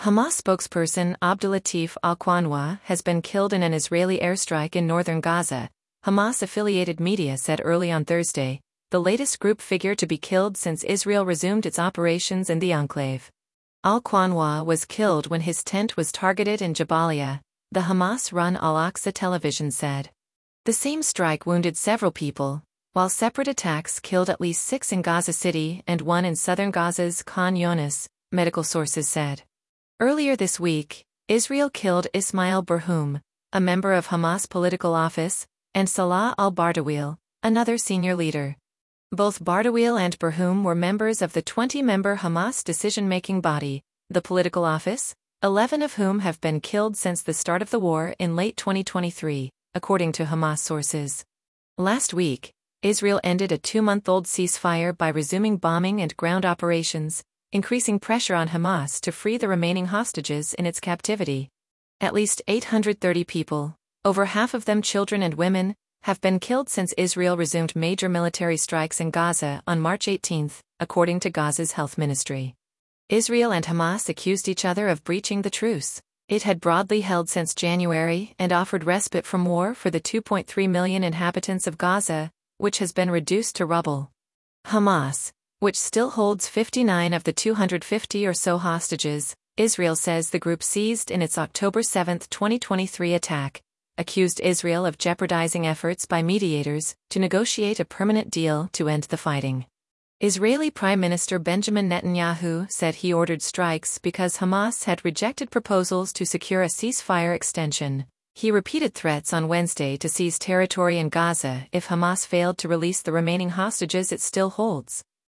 Hamas spokesperson Abdulatif Al-Qanwa has been killed in an Israeli airstrike in northern Gaza, Hamas-affiliated media said early on Thursday, the latest group figure to be killed since Israel resumed its operations in the enclave. Al-Qanwa was killed when his tent was targeted in Jabalia, the Hamas-run Al-Aqsa television said. The same strike wounded several people, while separate attacks killed at least 6 in Gaza City and 1 in southern Gaza's Khan Younis, medical sources said. Earlier this week, Israel killed Ismail Barhoum, a member of Hamas political office, and Salah al-Bardawil, another senior leader. Both Bardawil and Barhoum were members of the 20-member Hamas decision-making body, the political office, 11 of whom have been killed since the start of the war in late 2023, according to Hamas sources. Last week, Israel ended a 2-month-old ceasefire by resuming bombing and ground operations, increasing pressure on Hamas to free the remaining hostages in its captivity. At least 830 people, over half of them children and women, have been killed since Israel resumed major military strikes in Gaza on March 18, according to Gaza's health ministry. Israel and Hamas accused each other of breaching the truce it had broadly held since January and offered respite from war for the 2.3 million inhabitants of Gaza, which has been reduced to rubble. Hamas, which still holds 59 of the 250 or so hostages, Israel says the group seized in its October 7, 2023 attack, accused Israel of jeopardizing efforts by mediators to negotiate a permanent deal to end the fighting. Israeli Prime Minister Benjamin Netanyahu said he ordered strikes because Hamas had rejected proposals to secure a ceasefire extension. He repeated threats on Wednesday to seize territory in Gaza if Hamas failed to release the remaining hostages it still holds.